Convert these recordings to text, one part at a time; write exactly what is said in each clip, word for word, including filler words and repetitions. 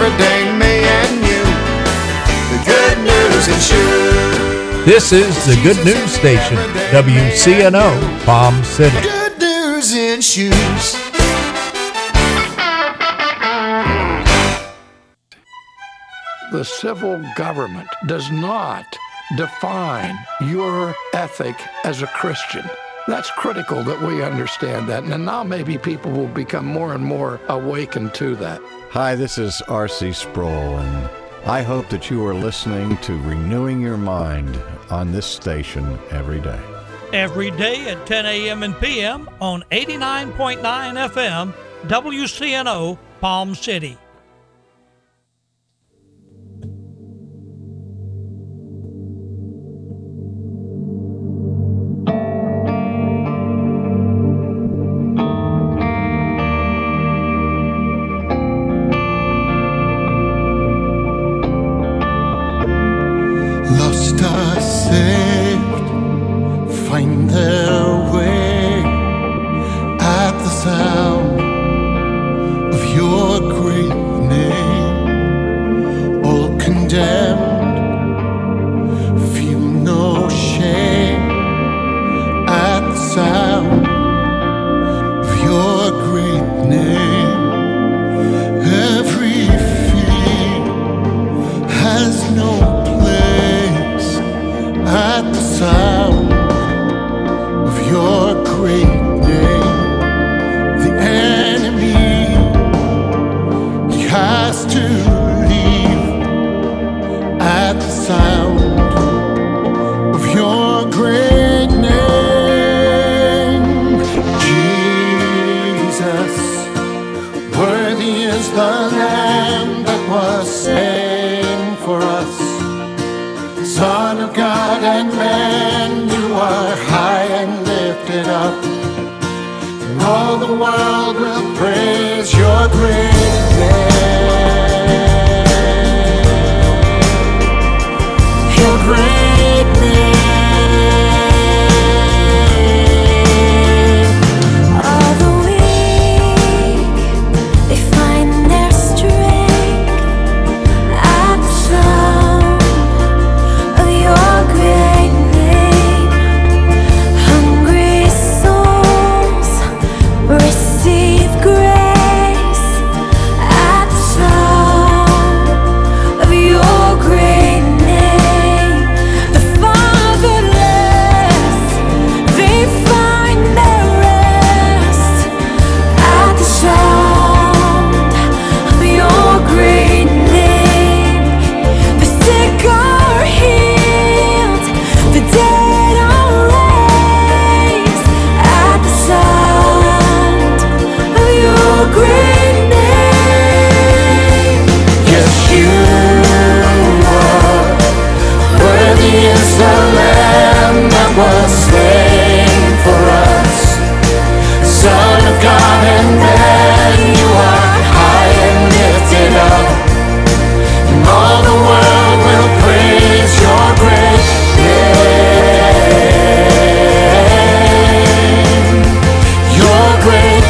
every day, me and you. The Good News and Shoes. This is the Good News Station, W C N O, Palm City. Good News and Shoes. The civil government does not define your ethic as a Christian. That's critical that we understand that. And now maybe people will become more and more awakened to that. Hi, this is R C Sproul, and I hope that you are listening to Renewing Your Mind on this station every day. Every day at ten a.m. and p m on eighty-nine point nine F M, W C N O, Palm City. Lost or saved, find their way at the sound of your great name. All condemned, feel no shame at the sound of your great name. Every fear has no at the sound of your great name. The enemy, he has to leave at the sound of your great name. Jesus, worthy is the Lamb that was slain for us. Son of God and man, you are high and lifted up, and all the world will praise your great name. Your great name. All the weak, they find their strength at the sound of your great name. Hungry souls receive grace at the sound of your great name. The fatherless, they find their rest at the sound of your great name. The sick are healed, the dead are raised at the sound of your great name. Yeshua, worthy is the Lamb that was slain for us. Son of God and man, you are high and lifted up, and all the world will praise your great name. Your great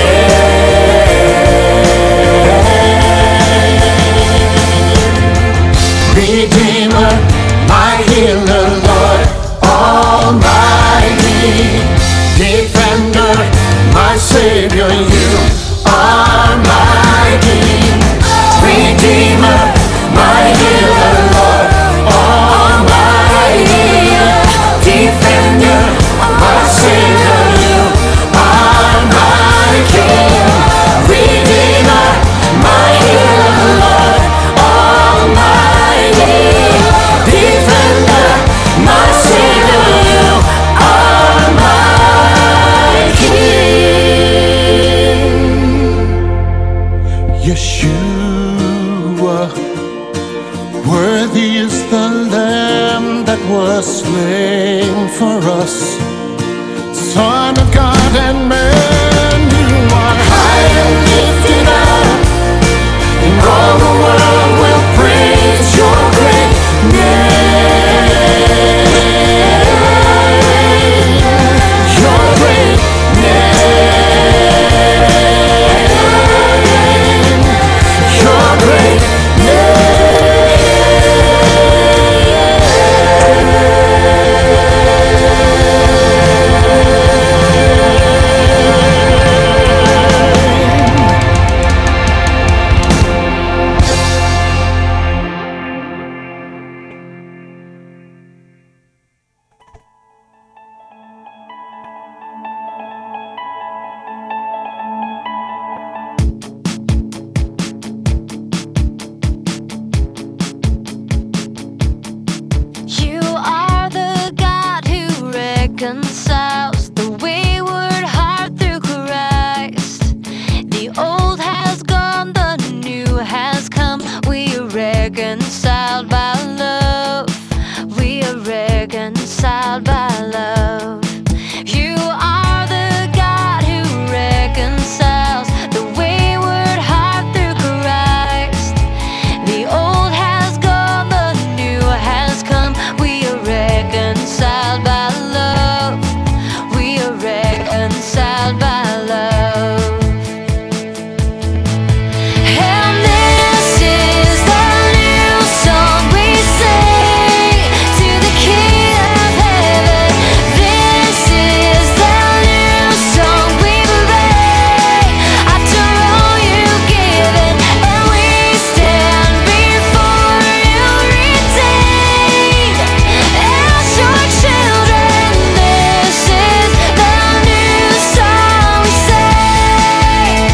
name. Redeemer, my healer, Lord Almighty. Defender, my Savior, you are mighty. Redeemer, my healer, Lord Almighty. Defender, my Savior, you are my King. Redeemer, my healer, Lord Almighty. Defender, my Savior, you are my King. Yeshua, worthy is the Lamb that was slain for us. Son of God and man, you are high and lifted up, and all the world will praise your great name. Your great name. Your great reconciles the wayward heart through Christ. The old has gone, the new has come. We are reconciled by love. We are reconciled by love. You are the God who reconciles the wayward heart through Christ. The old has gone, the new has come. We are reconciled by love. We are reconciled by love. And this is the new song we sing to the King of Heaven. This is the new song we bring. After all you've given, and we stand before you redeemed as your children. This is the new song we sing.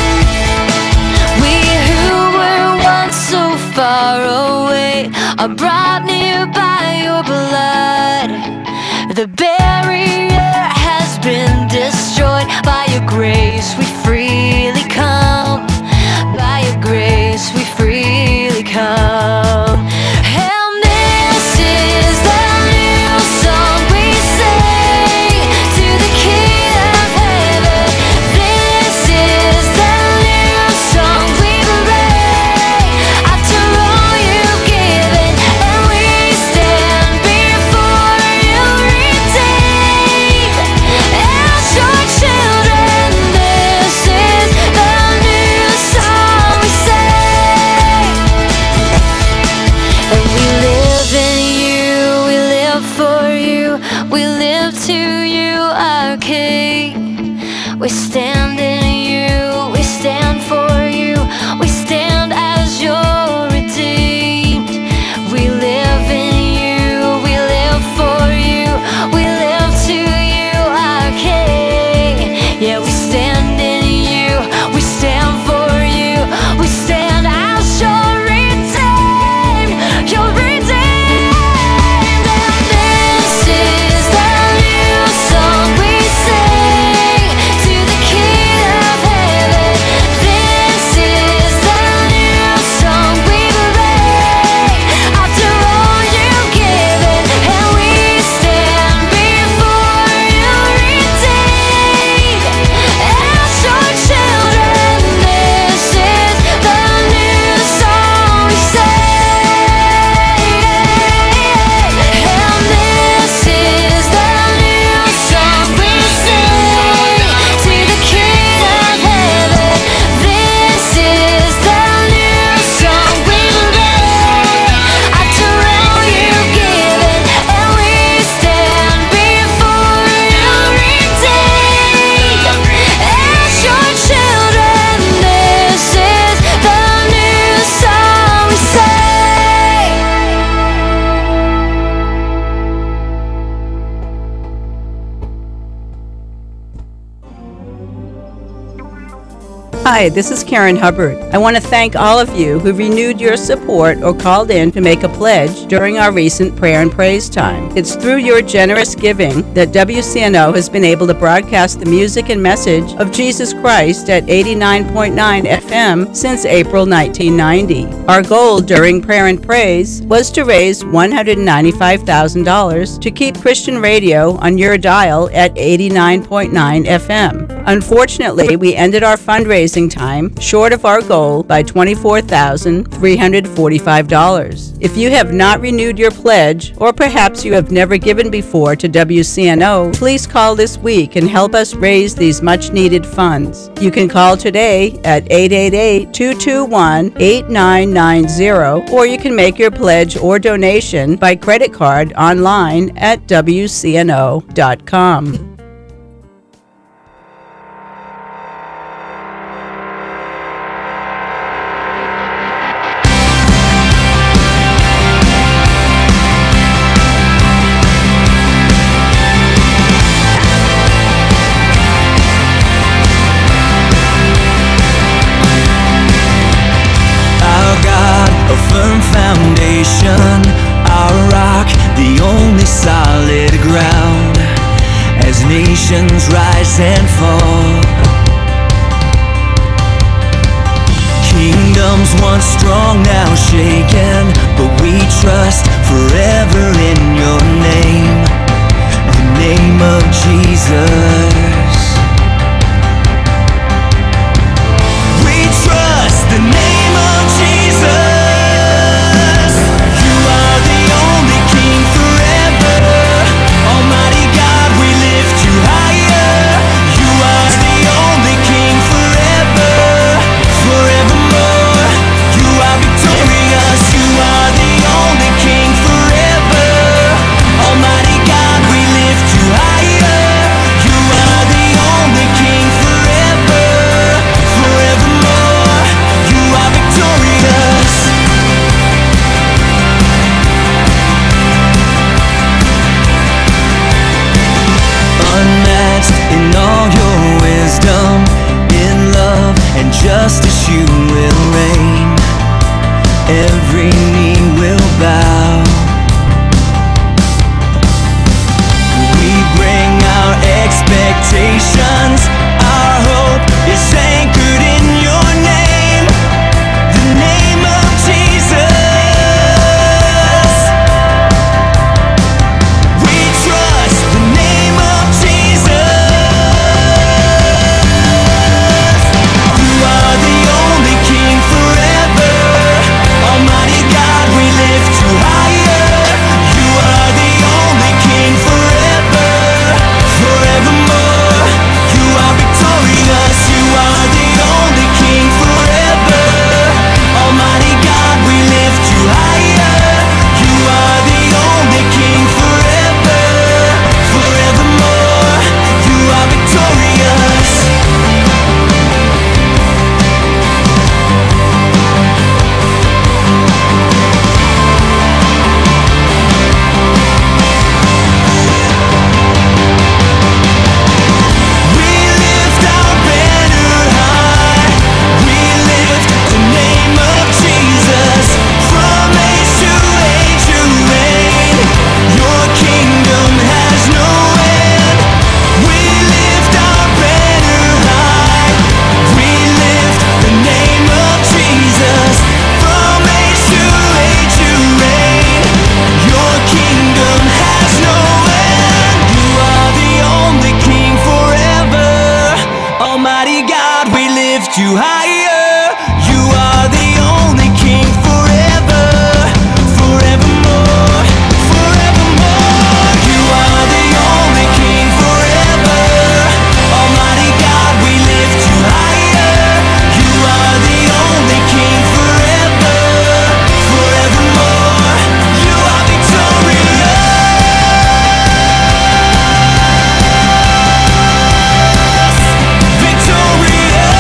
We who were once so far away are brought near by your blood. The barrier has been destroyed. By your grace we freely come. By your grace we freely come. And this is the new song we sing to the King of Heaven. This is the new song we bring. After all you've given, and we stand before you redeemed as your children. This is the new song we sing. And we live in you, we live for you, we live to you, our King. We stand in you, we stand for you, we stand as your redeemed. We live in you, we live for you, we live to you, our King. Yeah, we stand in you, we stand for you, we stand as your redeemed, your redeemed. And this is the new song we sing to the King of Heaven. This is the new song we bring. After all you've given, and we stand before you redeemed as your children. This is the new song we sing. And this is the new song we sing to the King of Heaven. This is the new song we bring. After all you've given, and we stand before you redeemed as your children. This is the new song we sing. Hi, this is Karen Hubbard. I want to thank all of you who renewed your support or called in to make a pledge during our recent prayer and praise time. It's through your generous giving that W C N O has been able to broadcast the music and message of Jesus Christ at eighty-nine point nine F M since April nineteen ninety. Our goal during prayer and praise was to raise one hundred ninety-five thousand dollars to keep Christian radio on your dial at eighty-nine point nine F M. Unfortunately, we ended our fundraising time short of our goal by twenty-four thousand three hundred forty-five dollars. If you have not renewed your pledge, or perhaps you have never given before to W C N O, please call this week and help us raise these much-needed funds. You can call today at eight eight eight, two two one, eight nine nine zero, or you can make your pledge or donation by credit card online at W C N O dot com. foundation, our rock, the only solid ground. nations rise and fall. Kingdoms once strong, now shaken, but we trust forever in your name, the name of Jesus. We trust the name of Jesus. You are the only King forever. Almighty God, we lift you higher. You are the only King forever. Forevermore, you are victorious. You are the only King forever. Almighty God, we lift you higher. You are the only King forever. Forevermore, you are victorious. Unmatched in all your wisdom, in love and justice you will reign. Every knee will bow. We bring our expectations. Our hope is anchored in your name, the name of Jesus. We trust the name of Jesus. You are the only King forever. Almighty God, we lift you higher. You are the only King forever. Forevermore, you are victorious. You are the only King forever. Almighty God, we lift you higher. You are the only King forever. Forevermore, you are victorious. We lift our banner high. We lift the name of Jesus. From age to age you reign. Your kingdom has no end. We lift our banner high. We lift the name of Jesus. From age to age you reign. Your kingdom has no end. You are the only King forever. Almighty God, we lift you higher. You are the only King forever. Forevermore, forevermore. You are the only King forever. Almighty God, we lift you higher. You are the only King forever. Forevermore, you are victorious. Victorious.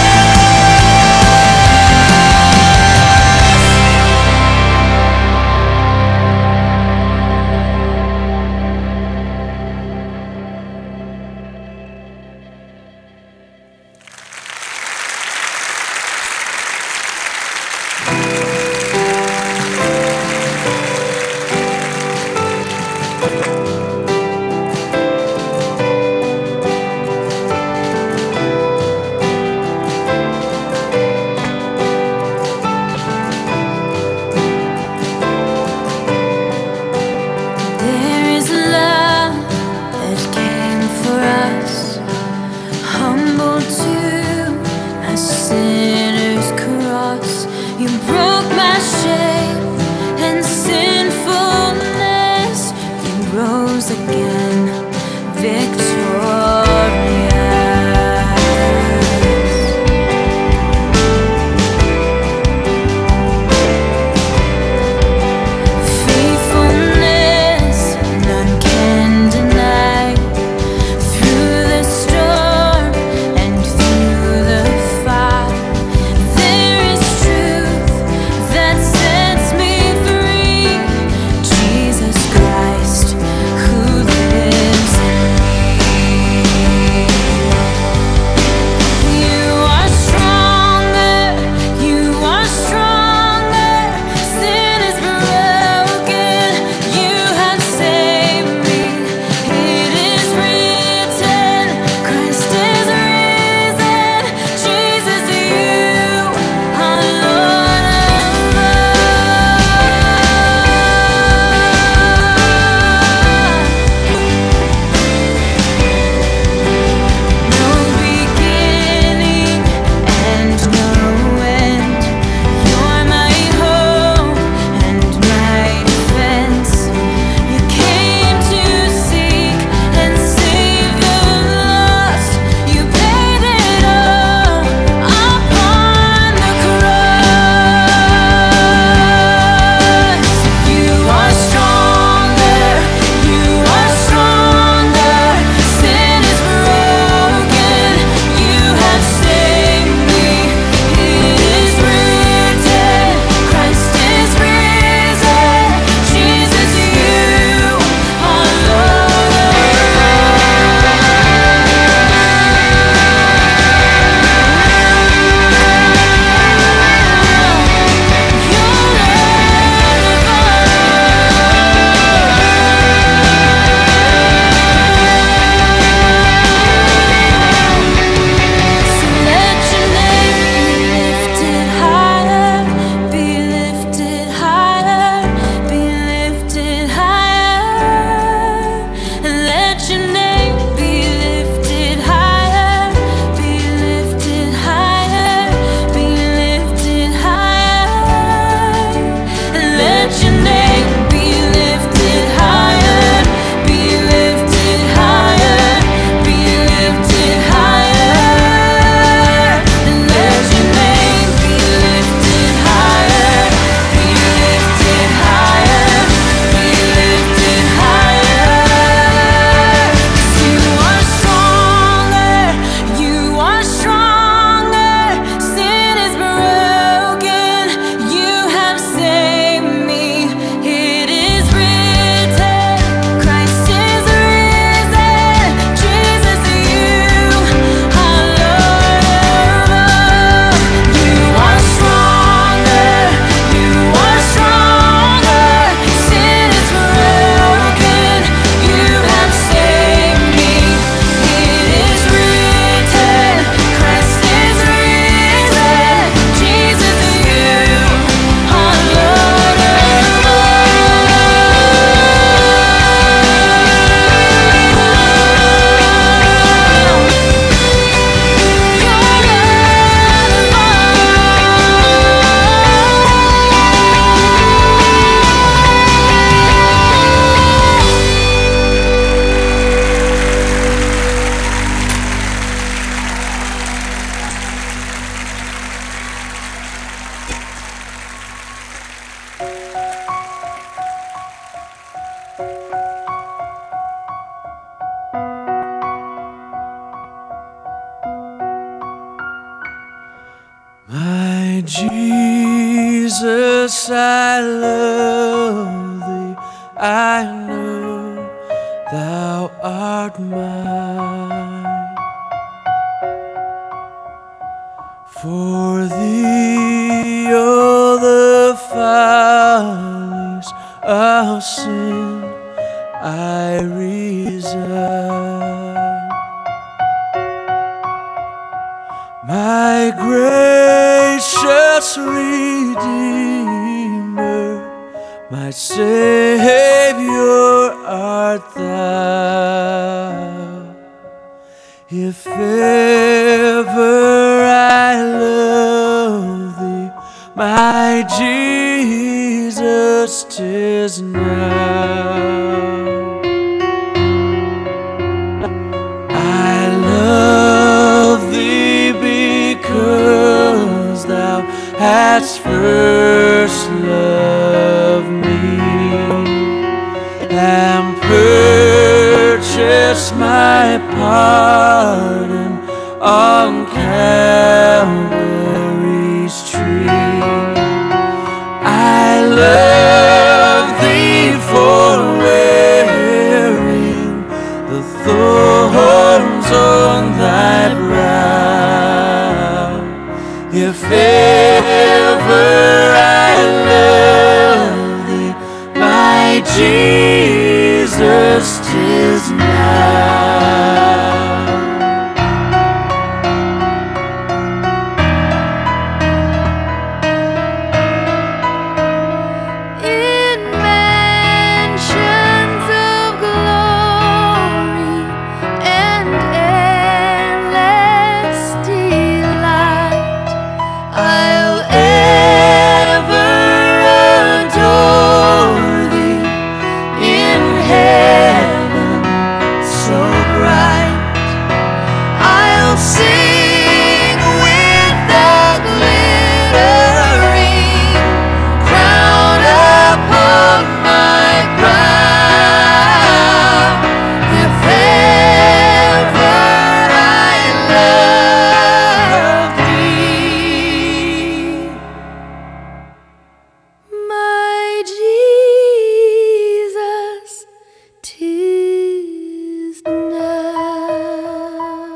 There is love that came for us, humble to a sinner's cross. You broke my shame and sinfulness. You rose again, victorious. Faithfulness, none can deny. Through the storm and through the fire, there is truth that sets me free. Jesus Christ, who lives in me. because I love thee, I know thou art mine. For thee all the follies of sin I resign. My gracious Redeemer, my Savior art thou. If ever I love thee, my Jesus, 'tis now. I love thee because thou hast first loved me and purchased my pardon on Calvary's tree. I love thee for wearing the thorns on thy brow. If ever I love thee, my Jesus, 'tis now. In mansions of glory and endless delight, I'll ever adore thee in heaven so bright. I'll sing with the glittering crown upon my brow. If ever I love thee, my Jesus, 'tis now.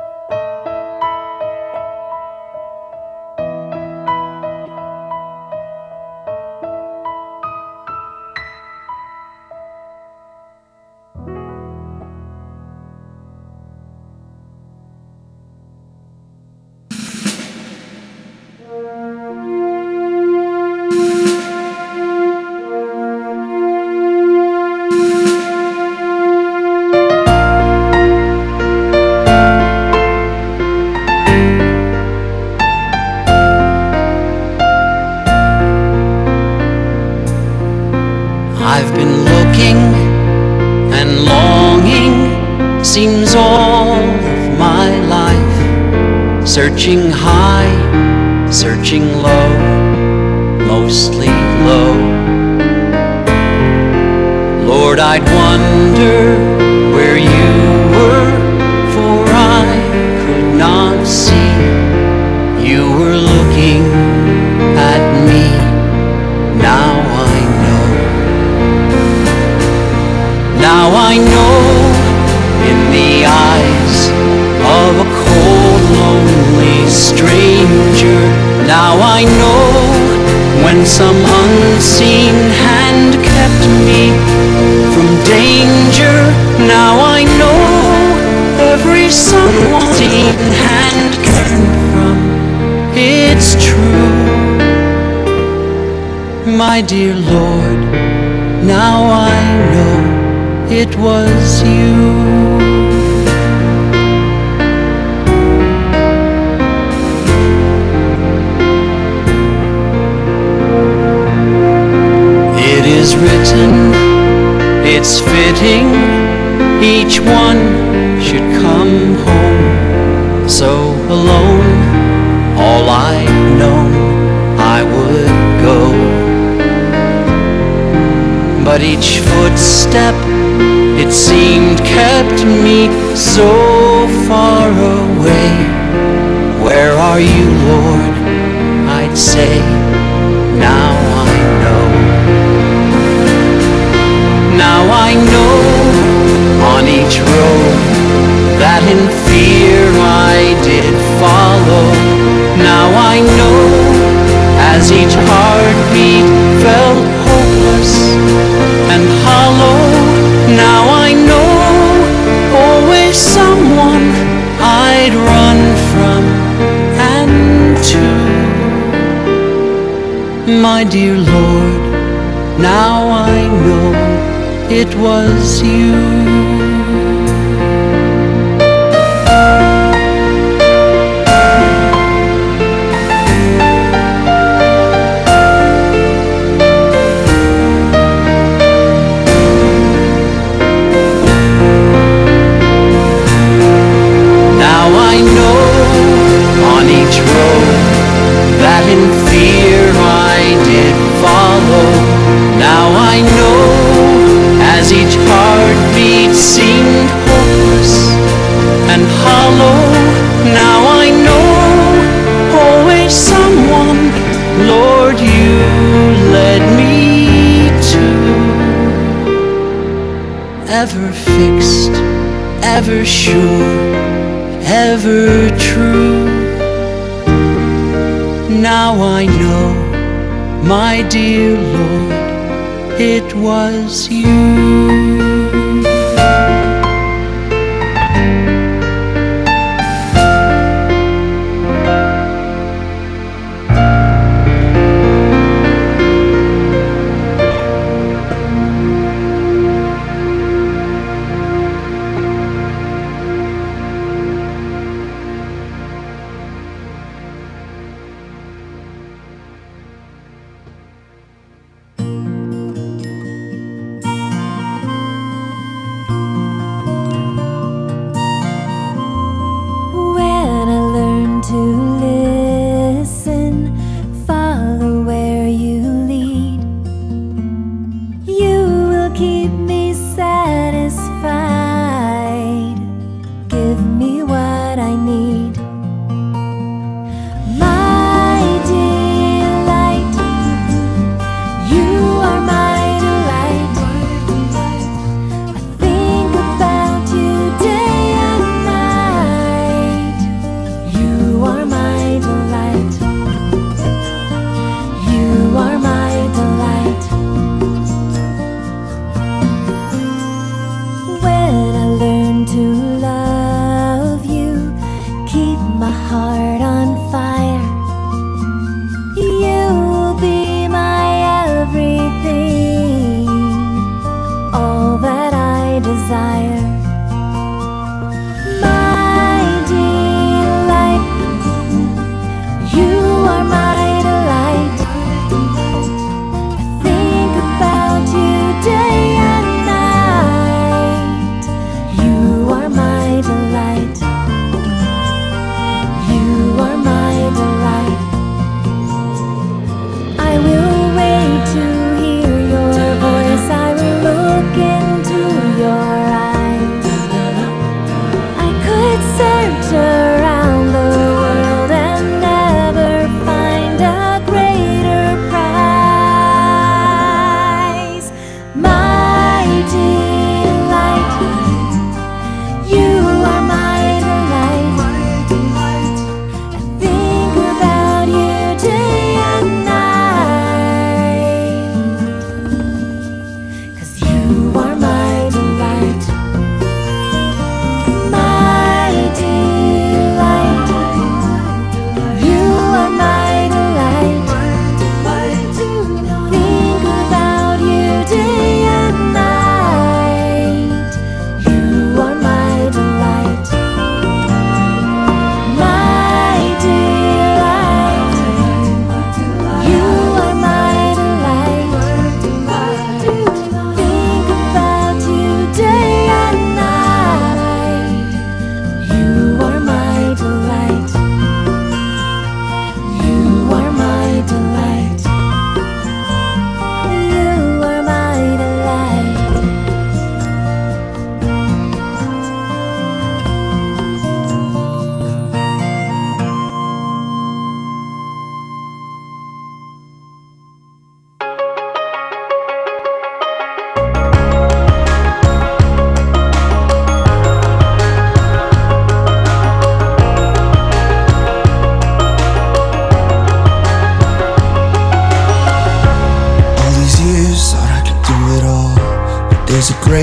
I've been looking and longing, seems all of my life, searching high, searching low, mostly low. Lord, I'd wonder where you were, for I could not see. You were looking at me, now I know. Now I know in the eyes of a cold, lonely stranger. Now I know when some unseen hand kept me from danger. Now I know every unseen hand turned from. It's true, my dear Lord, now I know it was you. It is written, it's fitting, each one should come home. So alone, all I'd known, I would go. But each footstep, it seemed, kept me so far away. Where are you, Lord? I'd say, now I Now I know on each road that in fear I did follow. Now I know as each heartbeat felt hopeless and hollow. Now I know always someone I'd run from and to. My dear Lord, now I know it was you. That in fear I did follow. Now I know as each heartbeat seemed hopeless and hollow. Now I know always someone, Lord, you led me to. Ever fixed, ever sure, ever true. Now I know, my dear Lord, it was you. To hear your voice, I will look into your eyes.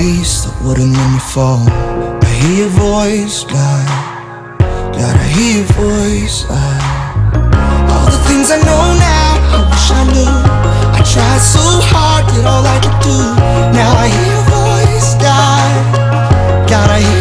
grace that wouldn't let me fall. I hear your voice, God. God, I hear your voice. I, all the things I know now, I wish I knew. I tried so hard, did all I could do. Now I hear your voice, God. God, I hear